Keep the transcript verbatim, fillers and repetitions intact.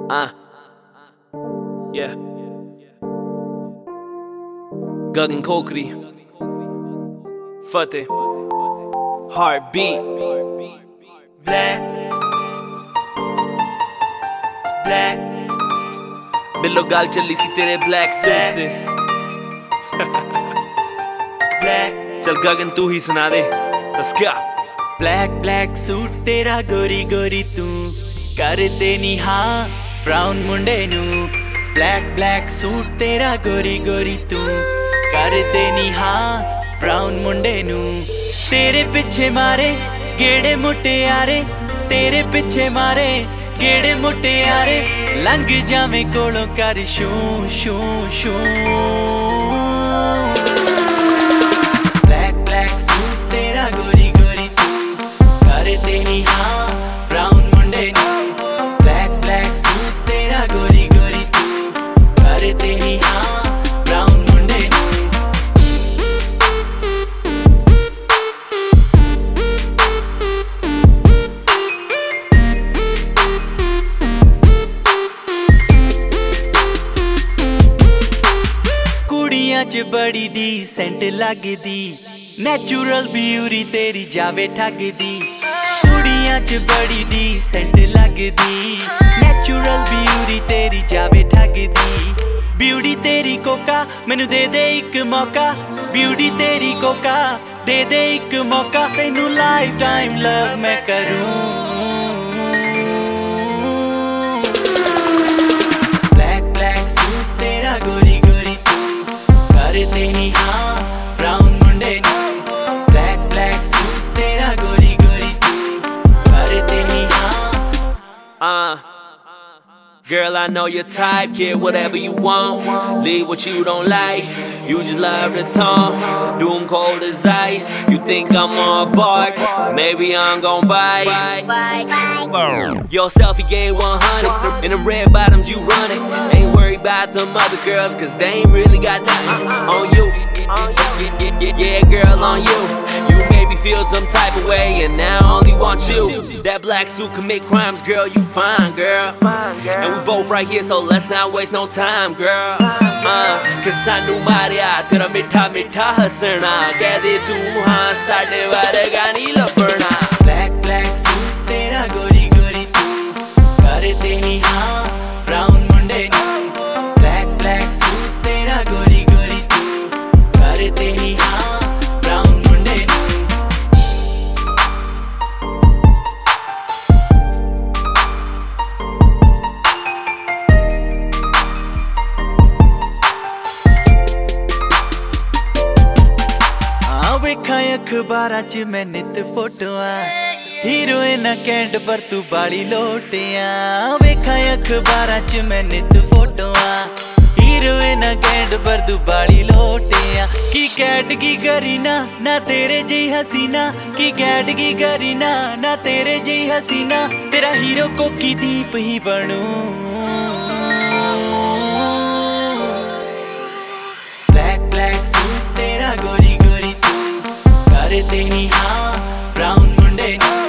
Uh, yeah. Guggen Kokri, Fateh, Heartbeat. Black, black, बिल्लो गाल चली सी तेरे ब्लैक सूट से black, चल गगन तू ही सुना दे. Let's go. black, black suit तेरा गोरी गोरी तू कर देनी हाँ ब्राउन मुंडे नू. black, black सूट तेरा गोरी गोरी तू कर देनी हाँ ब्राउन मुंडे नू. तेरे पिछे मारे गेड़े मुटियारे, तेरे पिछे मारे गेड़े मुटियारे, लंघ जावे कोलों कर शू शू शू. ब्लैक ब्लैक सूट तेरा गोरी गोरी तू कर देनी हाँ ब्राउन मुंडे नू. ब्लैक ब्लैक सूट तेरा गोरी गोरी तू कर देनी हाँ ब्राउन मुंडे नू. कुड़ियां च बड़ी दी सेंट लगदी, नैचुरल ब्यूटी तेरी जावे ठगदी. कुड़ियां च बड़ी दी सेंट लगदी, नैचुरल ब्यूटी तेरी जावे ठगदी. ब्यूटी तेरी कोका मैनू दे दे एक मौका, ब्यूटी तेरी कोका दे दे एक मौका. तेनू लाइफ टाइम लव मैं करूं. ब्लैक ब्लैक सूट तेरा गोरी गोरी तू कर देनी हाँ ब्राउन मुंडे नू. ब्लैक ब्लैक सूट तेरा गोरी गोरी तू कर देनी हाँ. Uh, girl, I know your type, get whatever you want, leave what you don't like, you just love the tone, do 'em cold as ice, you think I'm on bark, maybe I'm gon' bite. Your selfie game one hundred, in the red bottoms you run it, ain't worried about them other girls, cause they ain't really got nothing on you. Yeah, girl, on you. You made me feel some type of way, and now I only want you. That black suit commit crimes, girl, you fine, girl. And we both right here, so let's not waste no time, girl. Uh, cause सानू मारिया तेरा मिठा मिठा हसना, कह दे तू हाँ साढ़े वर्गा नहीं लपना. ब्लैक ब्लैक सूट तेरा गोरी गोरी तू कर देनी हाँ ब्राउन मुंडे नू. ब्लैक ब्लैक सूट तेरा गोरी गोरी तू कर देनी हाँ ब्राउन मुंडे नू. ਵੇਖਾਂ ਅਖਬਾਰਾਂ ਚ ਮੈਂ ਨਿੱਤ ਫੋਟੋਆਂ, ਹੀਰੋਇਨ ਕੈਂਟ ਪਰ ਤੂੰ ਬਾਲੀ ਲੋਟਿਆਂ. ਵੇਖਾਂ ਅਖਬਾਰਾਂ ਚ ਮੈਂ ਨਿੱਤ ਫੋਟੋਆਂ, ਹੀਰੋਇਨ ਕੈਂਟ ਪਰ ਤੂੰ ਬਾਲੀ ਲੋਟਿਆਂ. ਕੀ ਕੈਟ ਕੀ ਕਰੀਨਾ ਨਾ ਤੇਰੇ ਜਿਹੀ ਹਸੀਨਾ, ਕੀ ਕੈਟ ਕੀ ਕਰੀਨਾ ਨਾ ਤੇਰੇ ਜਿਹੀ ਹਸੀਨਾ. ਤੇਰਾ ਹੀਰੋ ਕੋਕੀ ਦੀਪ ਹੀ ਬਣੂ. ਬਲੈਕ ਬਲੈਕ ਸੂਟ ਤੇਰਾ ਗੋਰੀ ਗੋਰੀ ਤੂੰ ਕਰ ਦੇਨੀ हाँ ब्राउन मुंडे नू.